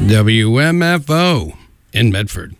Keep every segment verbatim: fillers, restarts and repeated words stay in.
W M F O in Medford.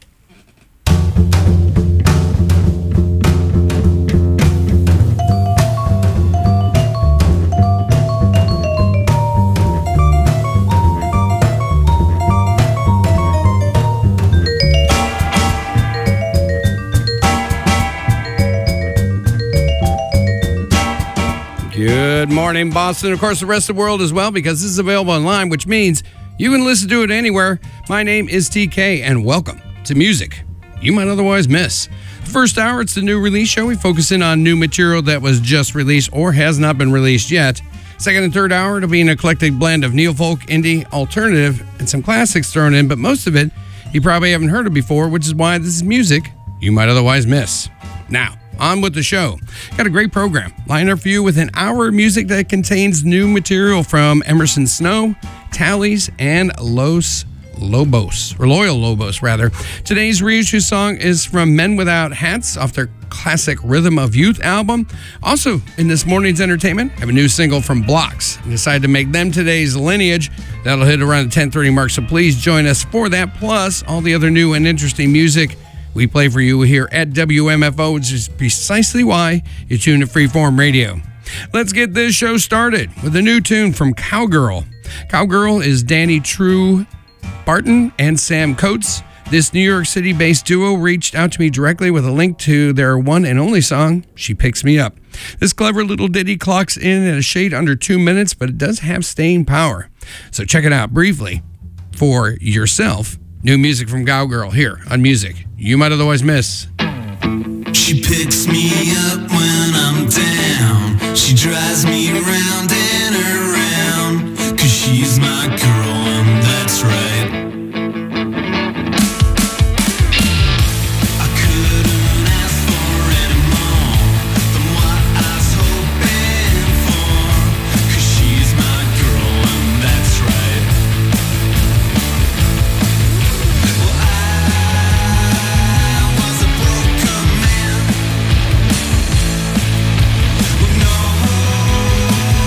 Good morning, Boston. Of course, the rest of the world as well, because this is available online, which means you can listen to it anywhere. My name is T K, and welcome to Music You Might Otherwise Miss. First hour, it's the new release show. We focus in on new material that was just released or has not been released yet. Second and third hour, it'll be an eclectic blend of neo-folk, indie, alternative, and some classics thrown in, but most of it you probably haven't heard of before, which is why this is Music You Might Otherwise Miss. Now, on with the show. Got a great program lined up for you with an hour of music that contains new material from Emerson Snow, Tallies, and Los Lobos, or Loyal Lobos, rather. Today's reissue song is from Men Without Hats off their classic Rhythm of Youth album. Also, in this morning's entertainment, I have a new single from Blocks. I decided to make them today's Lineage. That'll hit around the ten thirty mark, so please join us for that, plus all the other new and interesting music we play for you here at W M F O, which is precisely why you tune to Freeform Radio. Let's get this show started with a new tune from Cowgirl. Cowgirl is Danny True Barton and Sam Coates. This New York City-based duo reached out to me directly with a link to their one and only song, She Picks Me Up. This clever little ditty clocks in at a shade under two minutes, but it does have staying power. So check it out briefly for yourself. New music from Cowgirl here on Music You Might Otherwise Miss. She picks me up when I'm down. She drives me around and around, 'cause she's my girl and that's right. I couldn't ask for any more than what I was hoping for, 'cause she's my girl and that's right. No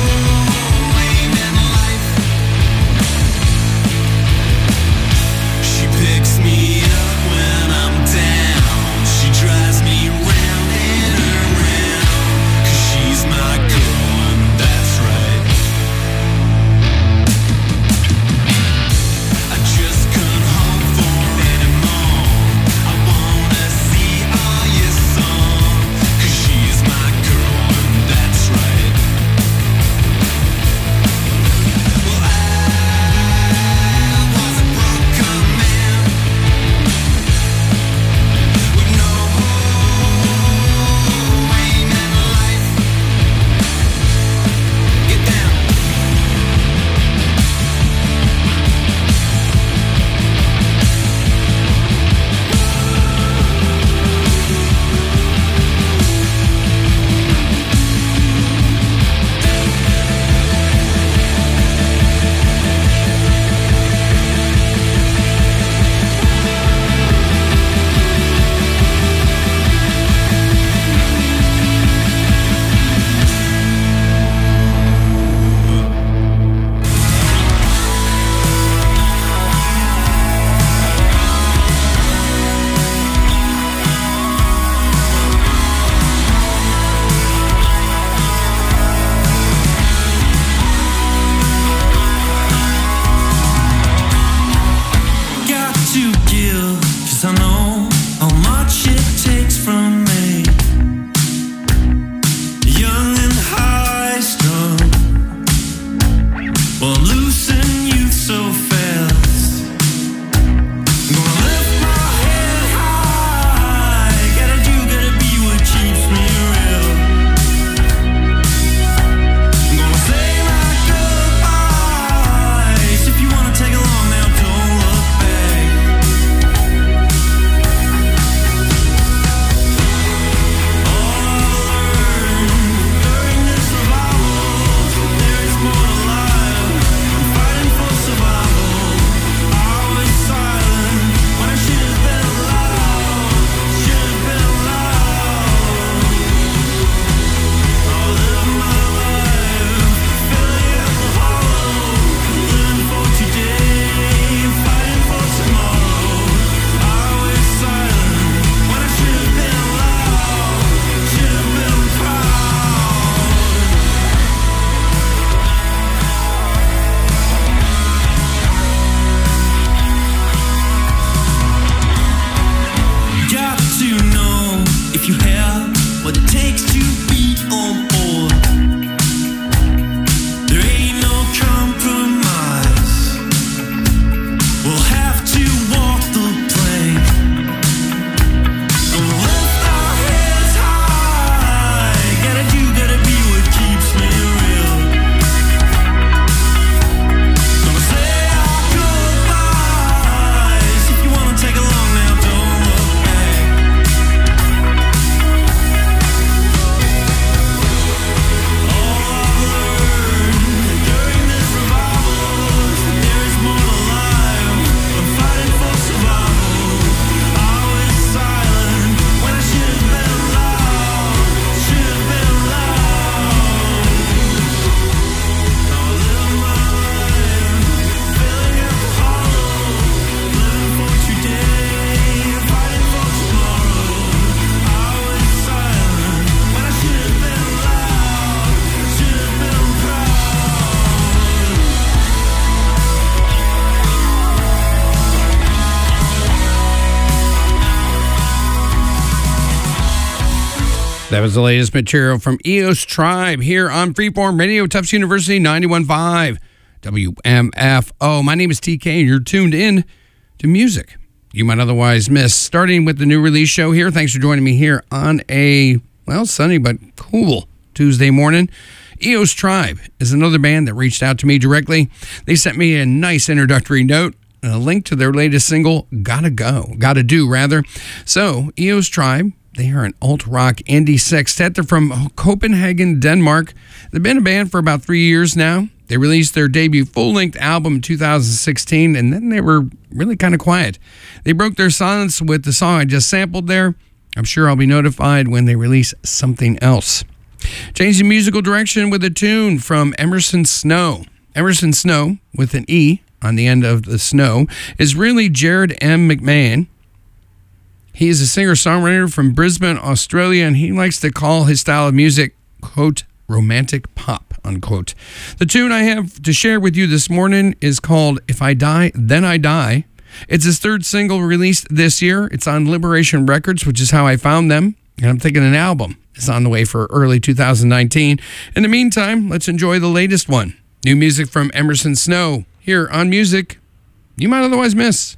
That was the latest material from Eos Tribe here on Freeform Radio, Tufts University, ninety-one point five W M F O. My name is T K, and you're tuned in to music you might otherwise miss. Starting with the new release show here. Thanks for joining me here on a, well, sunny but cool Tuesday morning. Eos Tribe is another band that reached out to me directly. They sent me a nice introductory note and a link to their latest single, Gotta Go, Gotta Do, rather. So, Eos Tribe, they are an alt-rock indie sextet. They're from Copenhagen, Denmark. They've been a band for about three years now. They released their debut full-length album in two thousand sixteen, and then they were really kind of quiet. They broke their silence with the song I just sampled there. I'm sure I'll be notified when they release something else. Changing musical direction with a tune from Emerson Snow. Emerson Snow, with an E on the end of the Snow, is really Jared M. McMahon. He is a singer-songwriter from Brisbane, Australia, and he likes to call his style of music, quote, romantic pop, unquote. The tune I have to share with you this morning is called If I Die, Then I Die. It's his third single released this year. It's on Liberation Records, which is how I found them, and I'm thinking an album is on the way for early two thousand nineteen. In the meantime, let's enjoy the latest one. New music from Emerson Snow here on Music You Might Otherwise Miss.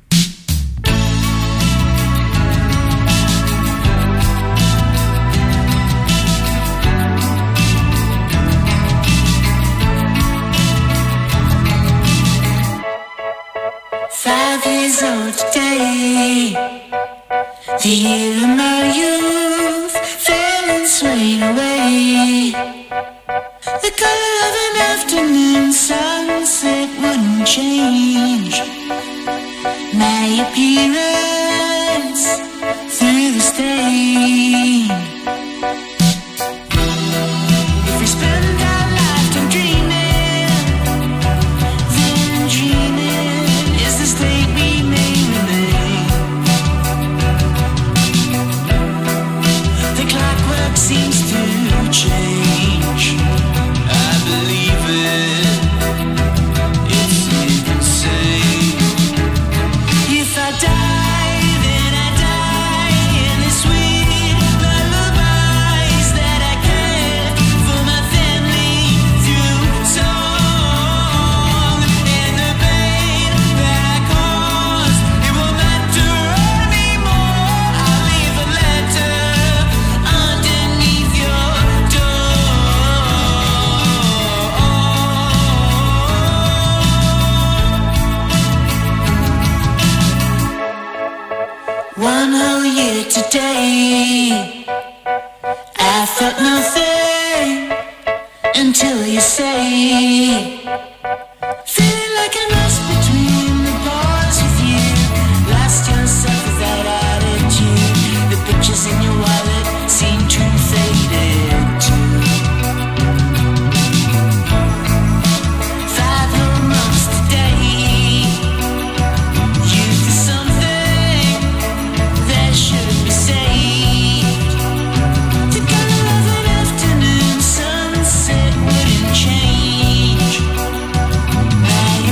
Five years old today, the year of my youth fell and swayed away. The color of an afternoon sunset wouldn't change my appearance through the stain. If we spend our lifetime dreaming, then dreaming is the state we may remain. The clockwork seems to change. I believe it. It's safe to say, if I die, then I die in the sweet lullabies that I kept for my family through song. And the pain that I caused, it won't matter anymore. I'll leave a letter underneath your door. One whole year today, I felt nothing until you say, feeling like I'm lost between the bars with you. Lost yourself without attitude. The pictures in your wallet seem to faded too. Five whole months today, youth is something that should be saved. The color of an afternoon sunset wouldn't change my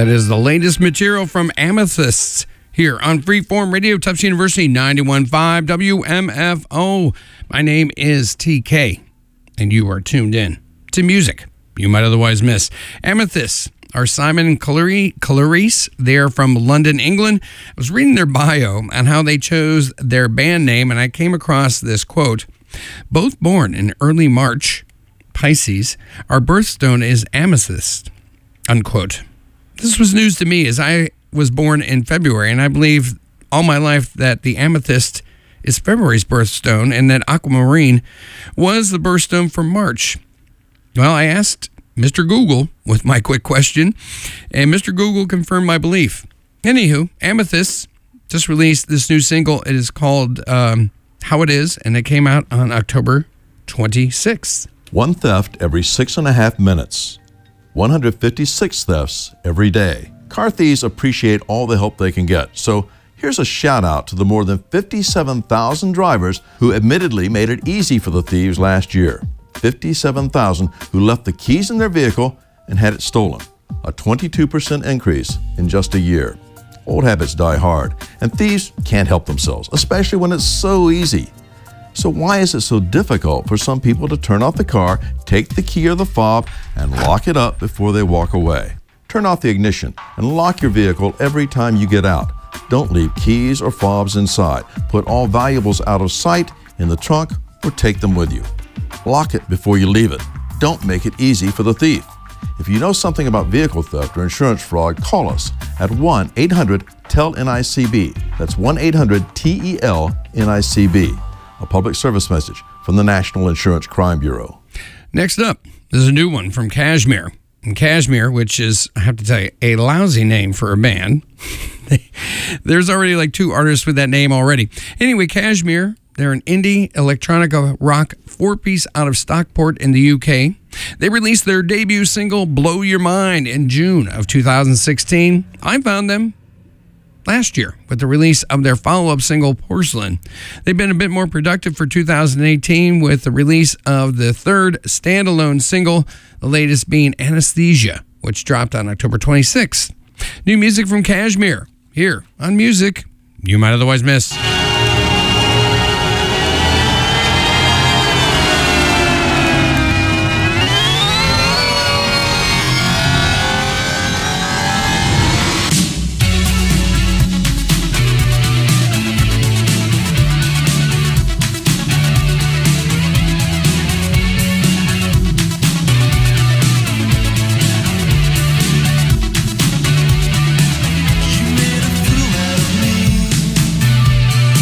That is the latest material from Amethyst here on Freeform Radio, Tufts University, ninety-one point five W M F O. My name is T K, and you are tuned in to music you might otherwise miss. Amethyst are Simon and Clarice. Clarice. They're from London, England. I was reading their bio and how they chose their band name, and I came across this quote. Both born in early March, Pisces, our birthstone is amethyst, unquote. This was news to me as I was born in February, and I believe all my life that the amethyst is February's birthstone and that aquamarine was the birthstone for March. Well, I asked Mister Google with my quick question, and Mister Google confirmed my belief. Anywho, Amethyst just released this new single. It is called um, How It Is, and it came out on October twenty-sixth. One theft every six and a half minutes. one hundred fifty-six thefts every day. Car thieves appreciate all the help they can get. So here's a shout out to the more than fifty-seven thousand drivers who admittedly made it easy for the thieves last year. fifty-seven thousand who left the keys in their vehicle and had it stolen. A twenty-two percent increase in just a year. Old habits die hard, and thieves can't help themselves, especially when it's so easy. So why is it so difficult for some people to turn off the car, take the key or the fob, and lock it up before they walk away? Turn off the ignition and lock your vehicle every time you get out. Don't leave keys or fobs inside. Put all valuables out of sight in the trunk or take them with you. Lock it before you leave it. Don't make it easy for the thief. If you know something about vehicle theft or insurance fraud, call us at one eight hundred T E L N I C B. That's one eight hundred T E L N I C B. A public service message from the National Insurance Crime Bureau. Next up, there's a new one from Kashmir. And Kashmir, which is, I have to tell you, a lousy name for a band. There's already like two artists with that name already. Anyway, Kashmir, they're an indie electronica rock four-piece out of Stockport in the U K. They released their debut single, Blow Your Mind, in June of two thousand sixteen. I found them last year with the release of their follow-up single, Porcelain. They've been a bit more productive for two thousand eighteen with the release of the third standalone single, the latest being Anesthesia, which dropped on October twenty-sixth. New music from Kashmir, here on Music You Might Otherwise Miss. She made a fool out of me.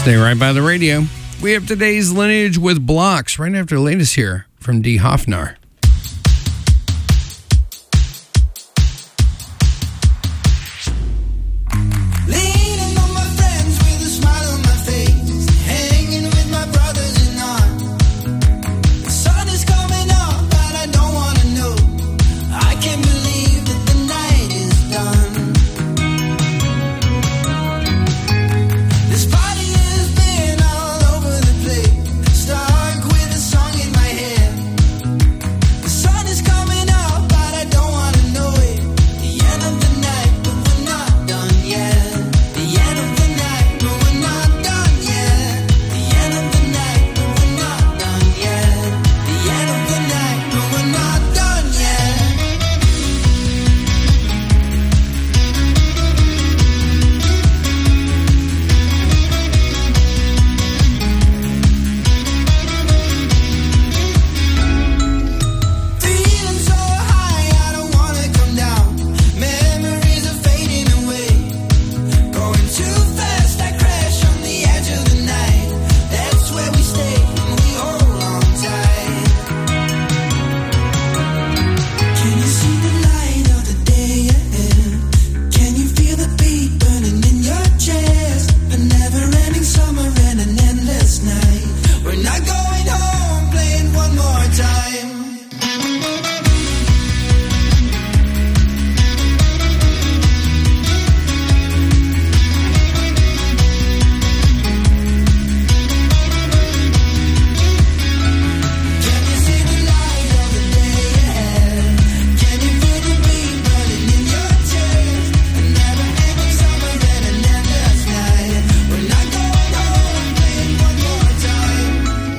Stay right by the radio. We have today's lineage with Blocks right after the latest here from D. Hoffnar. Leaning on my friends with a smile on my face, hanging with my brothers in arms. The sun is coming up, but I don't wanna know. I can't believe that the night is done. This party has been all over the place, stuck with a song in my head. The sun is coming up, but I don't wanna know it. The end of the night, but we're not done yet. The end of the night, but we're not done yet. The end of the night, but we're not done yet. The end of the night, but we're not done yet. Feeling so high, I don't wanna come down. Memories are fading away. Going too fast, I crash on the edge of the night. That's where we stay and we hold on tight. Can you see the light of the day ahead? Can you feel the beat burning in your chest? A never-ending summer and an endless night. We're not going home, playing one more time. Can you see the light of the day ahead? Can you feel the beat burning in your chest? A never-ending summer and an endless night. We're not going home, playing one more time.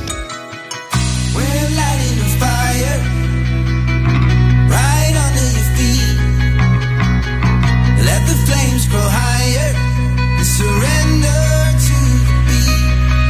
We're lighting a fire right under your feet. Let the flames grow higher and surrender to the beat.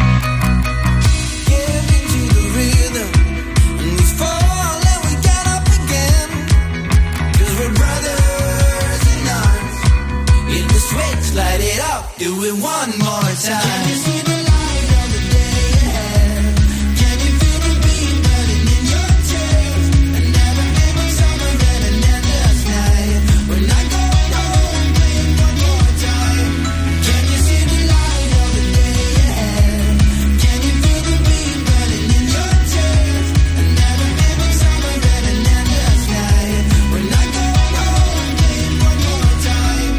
Give into the rhythm and we fall and we get up again. 'Cause we're brothers in arms. Hit the switch, light it up, do it one more time. Can you see the light of the day ahead? Can you feel the beat burning in your chest? A never-ending summer and an endless night. We're not going home, playing one more time. Can you see the light of the day ahead? Can you feel the beat burning in your chest? A never-ending summer and an endless night. We're not going home, playing one more time.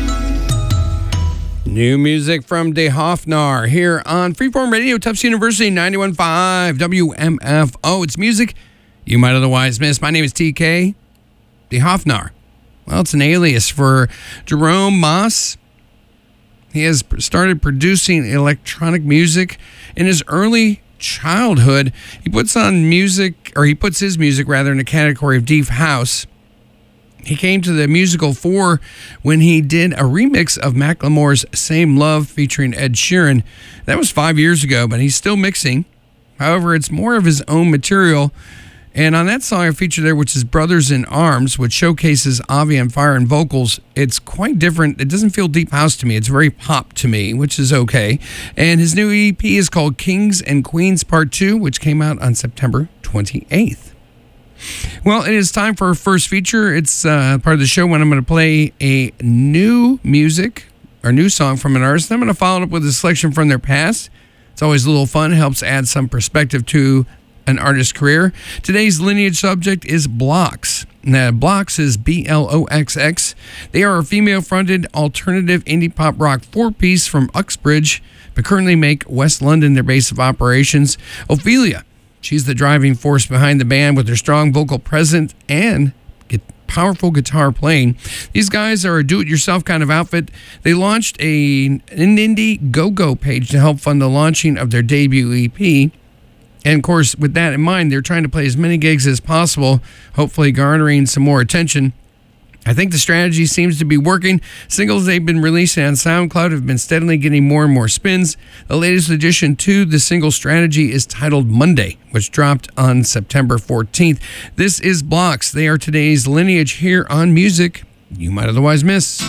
New music from De Hoffnar here on Freeform Radio, Tufts University, ninety-one point five W M F O. It's music you might otherwise miss. My name is T K. De Hoffnar. Well, it's an alias for Jerome Moss. He has started producing electronic music in his early childhood. He puts on music, or he puts his music rather, in the category of deep house. He came to the musical fore when he did a remix of Macklemore's Same Love featuring Ed Sheeran. That was five years ago, but he's still mixing. However, it's more of his own material. And on that song I featured there, which is Brothers in Arms, which showcases Avi on fire and vocals, it's quite different. It doesn't feel deep house to me. It's very pop to me, which is okay. And his new E P is called Kings and Queens Part two, which came out on September twenty-eighth. Well, it is time for our first feature. It's uh, part of the show when I'm going to play a new music or new song from an artist. I'm going to follow it up with a selection from their past. It's always a little fun. It helps add some perspective to an artist's career. Today's lineage subject is Blocks. Now, Blocks is B L O X X. They are a female-fronted alternative indie pop rock four-piece from Uxbridge, but currently make West London their base of operations. Ophelia, she's the driving force behind the band with her strong vocal presence and powerful guitar playing. These guys are a do-it-yourself kind of outfit. They launched a, an indie go-go page to help fund the launching of their debut E P. And of course, with that in mind, they're trying to play as many gigs as possible, hopefully garnering some more attention. I think the strategy seems to be working. Singles they've been releasing on SoundCloud have been steadily getting more and more spins. The latest addition to the single strategy is titled Monday, which dropped on September fourteenth. This is Blocks. They are today's lineage here on music you might otherwise miss.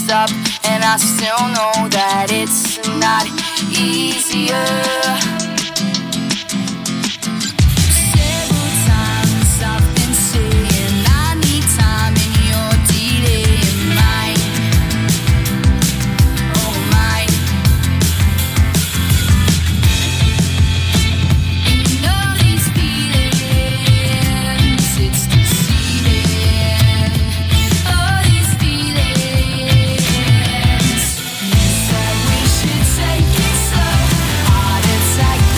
messed up, and I still know that it's not easier. Several times I've been saying I need time, and you're delaying mine. Oh, mine. And you know these feelings, it's deceiving. Oh, these feelings. You said we should take it slow. Heart attack.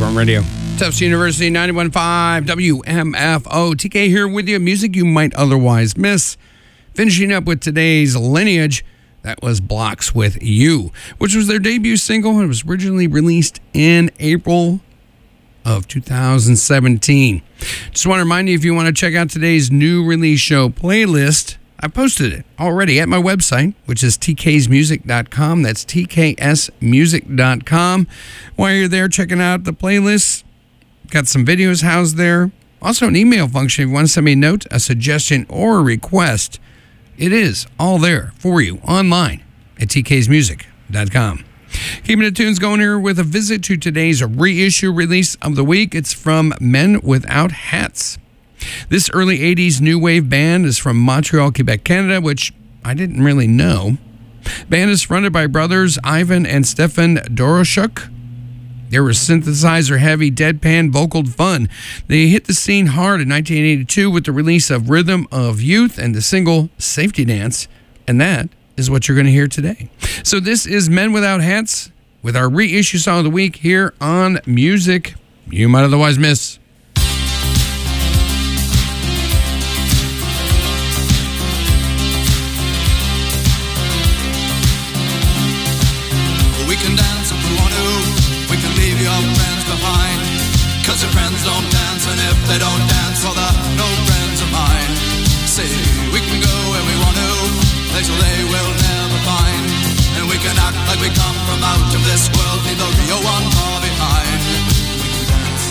Freeform Radio. Tufts University, ninety-one point five W M F O. T K here with you. Music you might otherwise miss. Finishing up with today's Lineage. That was Blocks with You, which was their debut single. It was originally released in April of two thousand seventeen. Just want to remind you, if you want to check out today's new release show playlist, I posted it already at my website, which is t k s music dot com. That's t k s music dot com. While you're there checking out the playlist, got some videos housed there. Also an email function if you want to send me a note, a suggestion, or a request. It is all there for you online at t k s music dot com. Keeping the tunes going here with a visit to today's reissue release of the week. It's from Men Without Hats. This early eighties new wave band is from Montreal, Quebec, Canada, which I didn't really know. Band is fronted by brothers Ivan and Stefan Doroshuk. They were synthesizer-heavy, deadpan, vocal fun. They hit the scene hard in nineteen eighty-two with the release of Rhythm of Youth and the single Safety Dance, and that is what you're going to hear today. So this is Men Without Hats with our reissue song of the week here on Music You Might Otherwise Miss. We can dance if we want to. We can leave your friends behind. Cause your friends don't dance, and if they don't dance, well, they're no friends of mine. See, we can go where we want to, places they will never find. And we can act like we come from out of this world, leave the real one far behind. We can dance.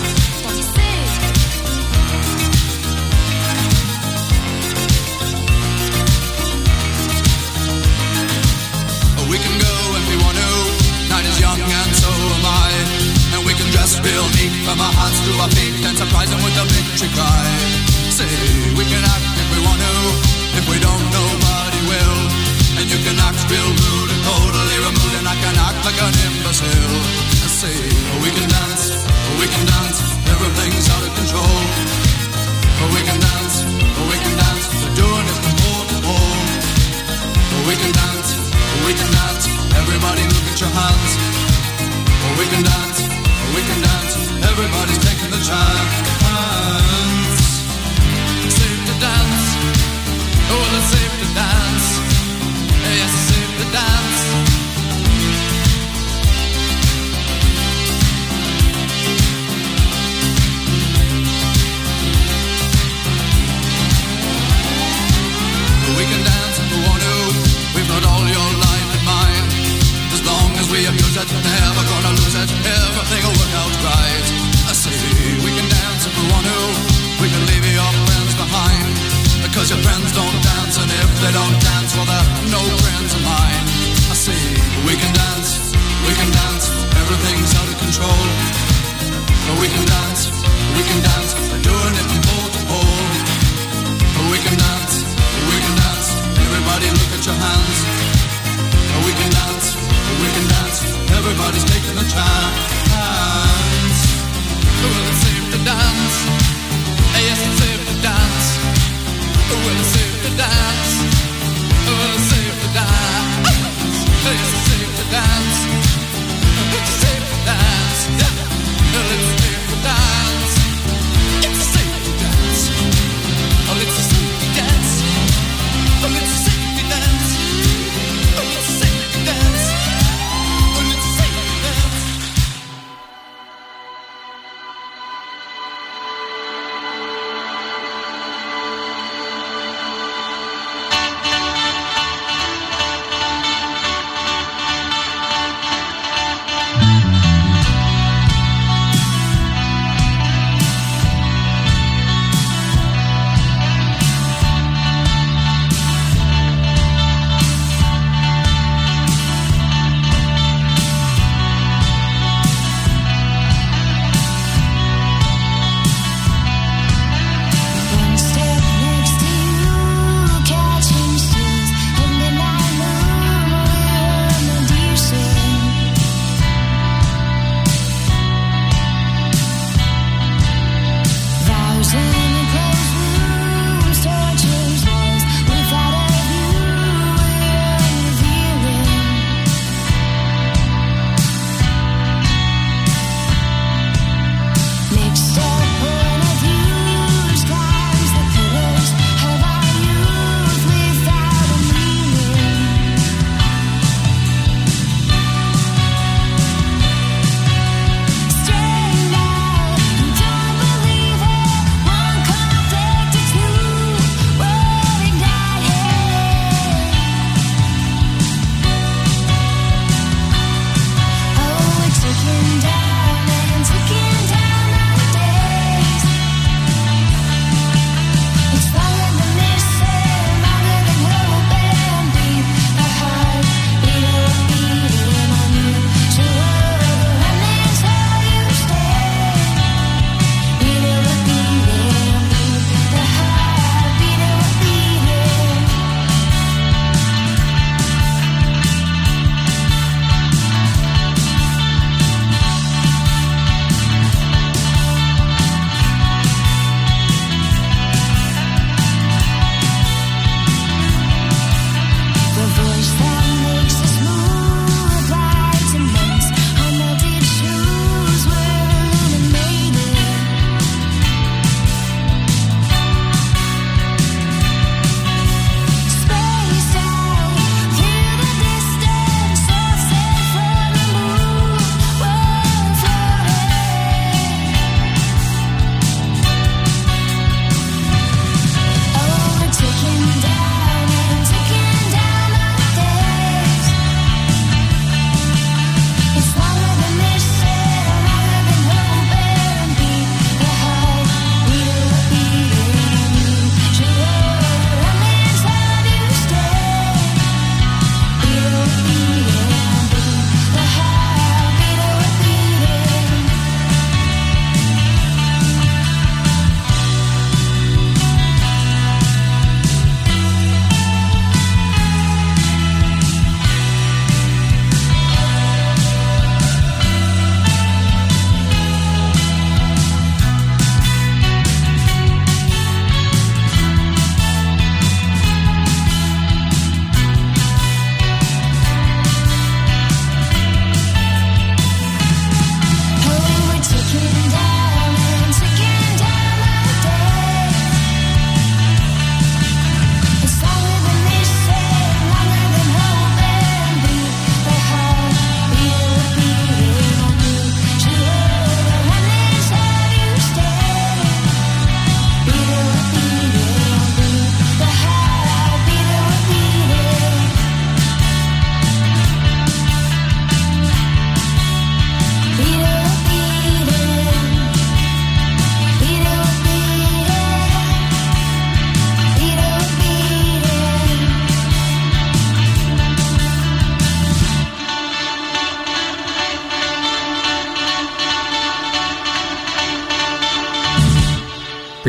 We can go if we want to. Night is young and so am I. And we can dress real neat from our hearts to our feet and surprise them with a victory cry. Say, we can act if we want to. If we don't, nobody will. And you can act real rude and totally removed, and I can act like an imbecile. I say, we can dance, we can dance, everything's out of control. We can dance, we can dance, we're doing it from pole to pole. We can dance, we can dance, everybody look at your hands. We can dance, we can dance, everybody's taking the chance. Safe to dance, oh, it's safe to dance. Yes, it's safe to dance. We can dance if we want to. We've got all your life in mind. As long as we abuse it, never gonna lose it. Everything will work out right. I say we can dance if we want to. We can leave your friends behind. Because your friends don't dance, and if they don't dance, well, they're no friends of mine. I say we can dance, we can dance, everything's out of control. But we can dance, we can dance, we're doing it from pole to pole. But we can dance, we can dance, everybody look at your hands. But we can dance, we can dance, everybody's taking a chance. Well, it's safe to dance, yes, it's safe to dance. Well, it's safe to dance. Well, it's safe to dance. Yes, it's safe to dance.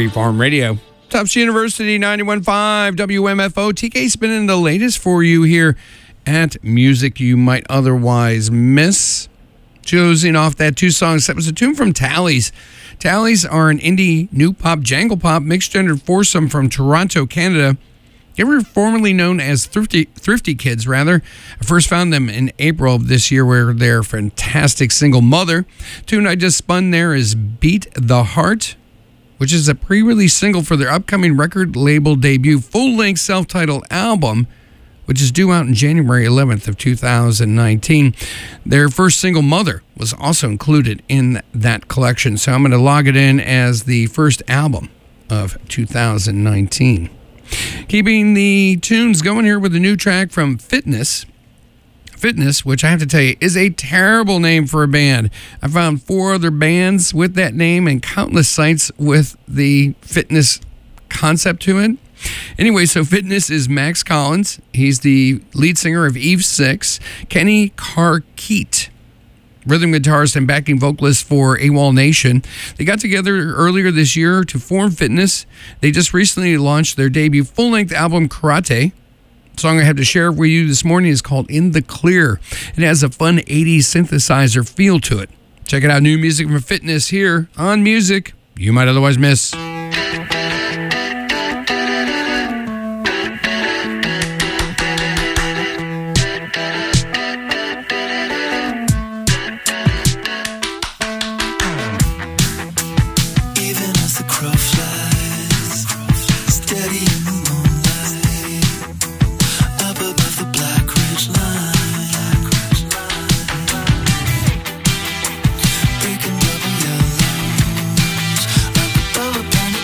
Concrete Farm Radio. Tufts University ninety-one point five W M F O. T K spinning the latest for you here at Music You Might Otherwise Miss. Choosing off that two songs. That was a tune from Tallies. Tallies are an indie new pop jangle pop mixed gender foursome from Toronto, Canada. They were formerly known as Thrifty Thrifty Kids, rather. I first found them in April of this year with their fantastic single Mother. Tune I just spun there is Beat the Heart, which is a pre-release single for their upcoming record label debut full-length self-titled album, which is due out on January eleventh of two thousand nineteen. Their first single, Mother, was also included in that collection, so I'm going to log it in as the first album of two thousand nineteen. Keeping the tunes going here with a new track from Fitness. Fitness, which I have to tell you, is a terrible name for a band. I found four other bands with that name and countless sites with the Fitness concept to it. Anyway, so Fitness is Max Collins. He's the lead singer of Eve Six. Kenny Carkeet, rhythm guitarist and backing vocalist for AWOL Nation. They got together earlier this year to form Fitness. They just recently launched their debut full-length album, Karate. The song I have to share with you this morning is called In the Clear. It has a fun eighties synthesizer feel to it. Check it out, new music from Fitness here on Music You Might Otherwise Miss. Even as the crow flies, steady in the moonlight, up above the black ridge line, breaking double yellows, up above upon the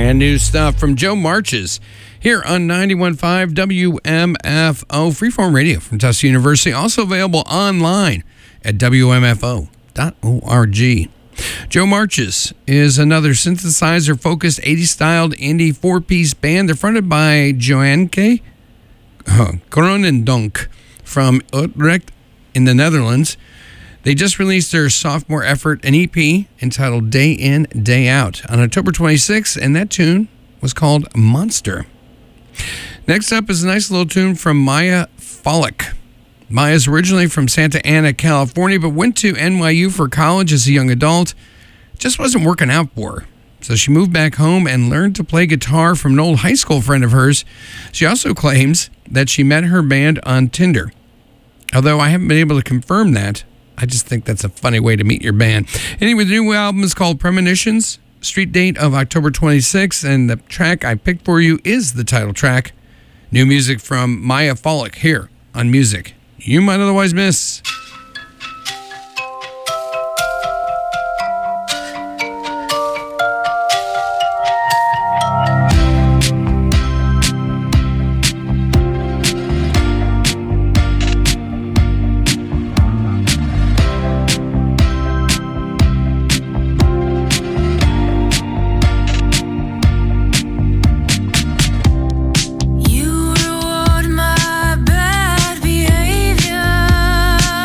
Brand new stuff from Joe Marches here on ninety-one point five W M F O, Freeform Radio from Tufts University. Also available online at W M F O dot org. Joe Marches is another synthesizer-focused eighties-styled indie four-piece band. They're fronted by Joanke uh, Kronendonk from Utrecht in the Netherlands. They just released their sophomore effort, an E P entitled Day In, Day Out, on October twenty-sixth, and that tune was called Monster. Next up is a nice little tune from Maya Follick. Maya's originally from Santa Ana, California, but went to N Y U for college as a young adult. Just wasn't working out for her. So she moved back home and learned to play guitar from an old high school friend of hers. She also claims that she met her band on Tinder. Although I haven't been able to confirm that, I just think that's a funny way to meet your band. Anyway, the new album is called Premonitions, street date of October twenty-sixth, and the track I picked for you is the title track. New music from Maya Follick here on Music You Might Otherwise Miss. You reward my bad behavior.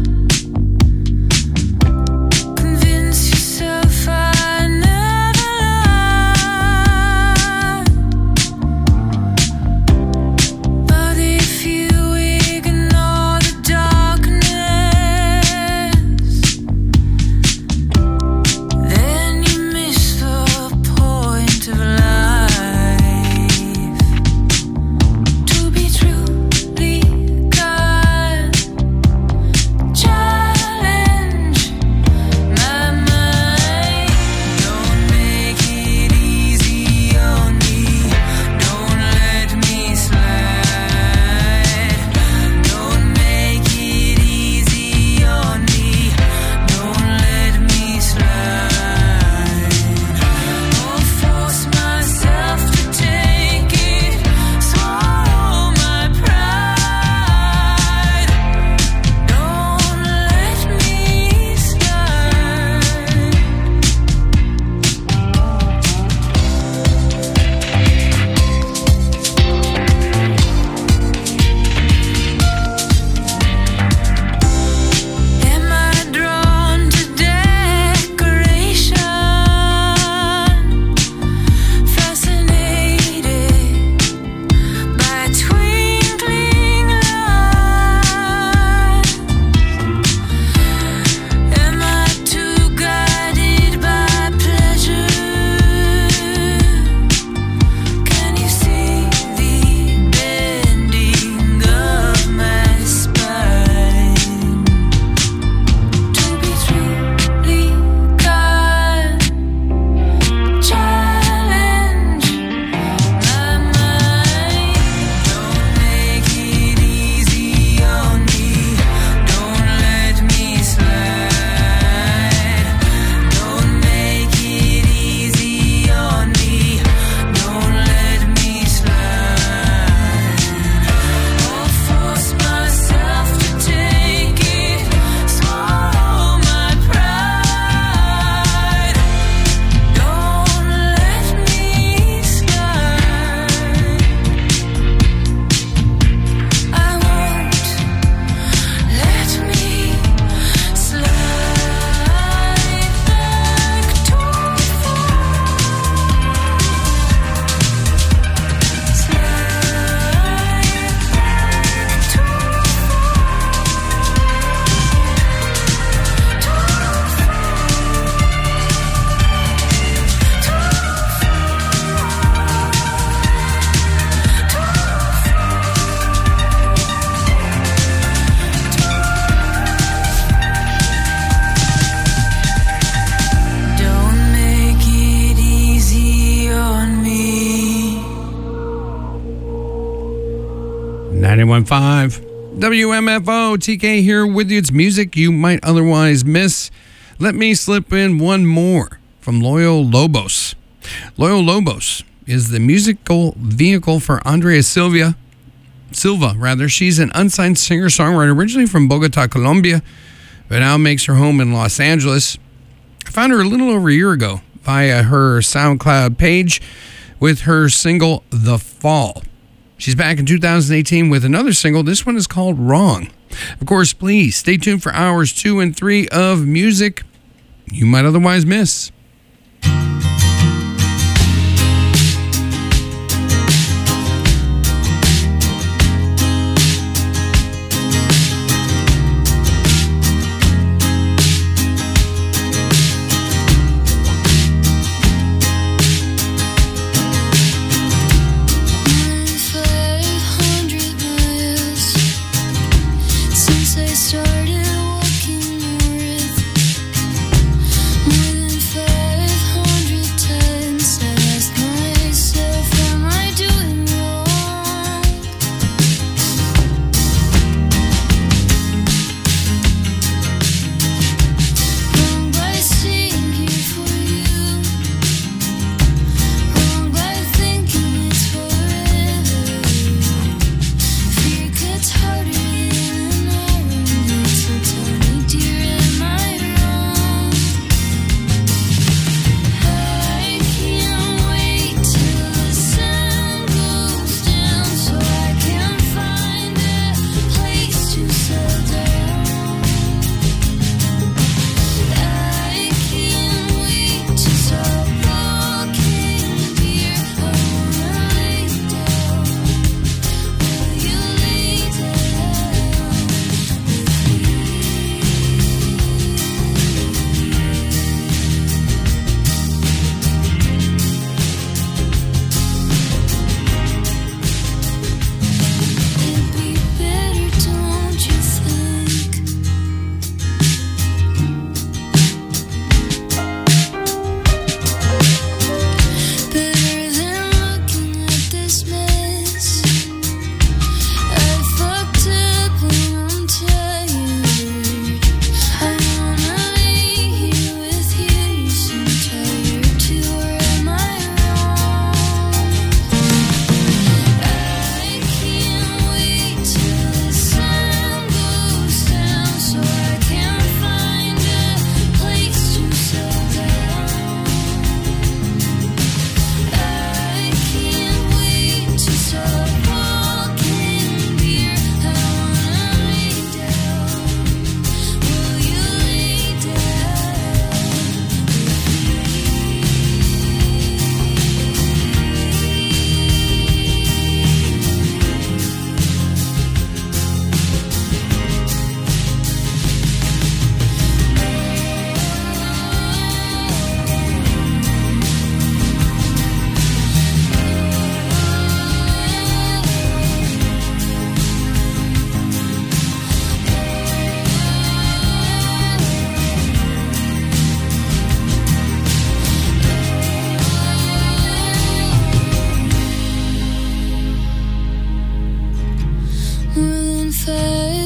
ninety-one point five W M F O, T K here with you. It's music you might otherwise miss. Let me slip in one more from Loyal Lobos. Loyal Lobos is the musical vehicle for Andrea Silva. Silva, rather. She's an unsigned singer-songwriter originally from Bogota, Colombia, but now makes her home in Los Angeles. I found her a little over a year ago via her SoundCloud page with her single, The Fall. She's back in two thousand eighteen with another single. This one is called Wrong. Of course, please stay tuned for hours two and three of music you might otherwise miss.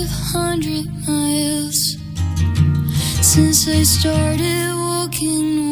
Since I started walking